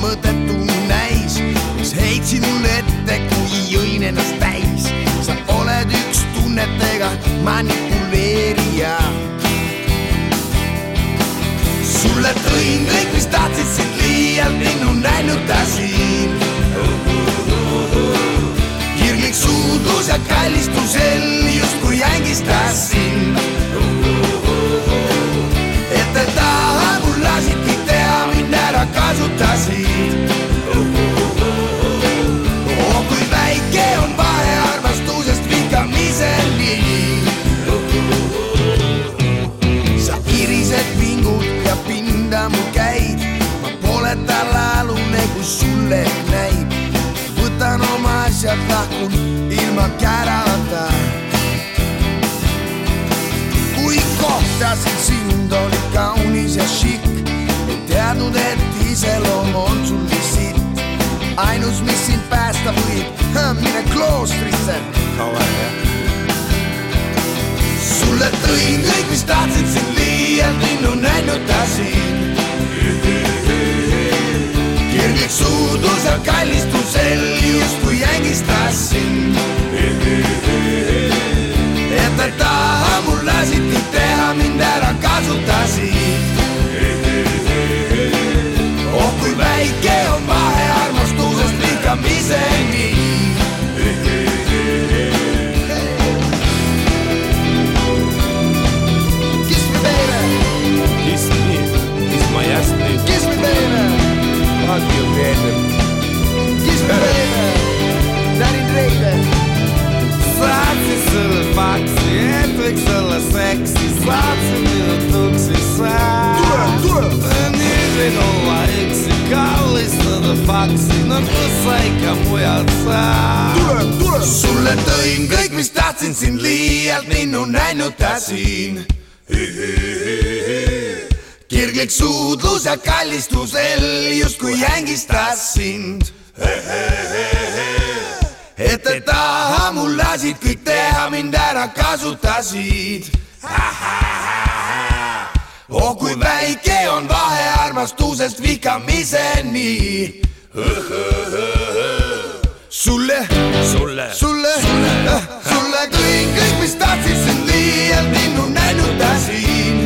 mõttetu näis, mis heitsid mulle ette, kui jõin ennast täis. Sa oled üks tunnetega manipuleerija. Sulle tõin kõik, mis tahtsid sind liialt minnu näinutasin. Kirglik suudlus ja kallistusel justkui ängistasin. Ette taha mul lasid kõik teha, mind ära kasutasid. Kui väike on vahe armastusest vikamiseni. Sa irised vingud ja pinda mul käid. Ma pole talaalune, kui sulle näib. Võtan oma asjad, lahkun ilma kärata. Kui kohtasin sind, oli kaunis ja šik. Ei teadnud, et iseloom on sul nii sitt. Ainus, mis sind päästa võib, mine kloostrisse. Sulle tõin kõik, mis tahtsid sind liialt minnu näinutasin. Kirglik suudlus ja kallistusel justkui ängistasin. Ette taha mul lasid kõik teha, mind ära kasutasid. Kui väike on vahe armastusest vikamiseni. Kiss me baby. Kiss me, kiss my ass me. Kiss me baby. Fuck you baby. Kiss me baby. Danny Drader. Saci sulle faxi, etrik sulle sexy. Saci minu tuksi Nižin olla eksi, kallistada faksi. No kus aika mujalt saa. Sulle tõin kõik, mis tahtsin sind liialt minnu näinutasin. Kirglik suudlus ja kallistusel justkui ängistasin. Ette taha mul lasid kõik teha, mind ära kasutasid. Kui väike on vahe armastusest vikamiseni. Sulle tõin kõik, mis tahtsid sind liialt minnu näinutasin.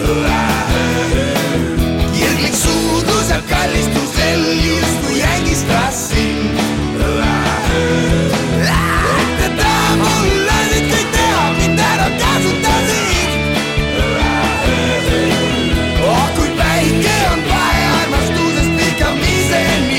Kirglik suudlus ja kallistusel justkui ängistasin. Ette taha mul lasid kõik teha, mind ära kasutasid. Kui väike on vahe armastusest vikamiseni.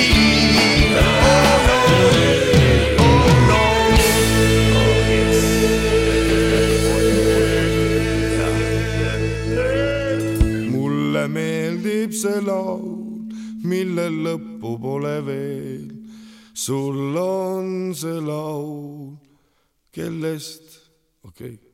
Mulle meeldib see laul, mille lõppu pole veel. Sul on see laul, kellest, okei.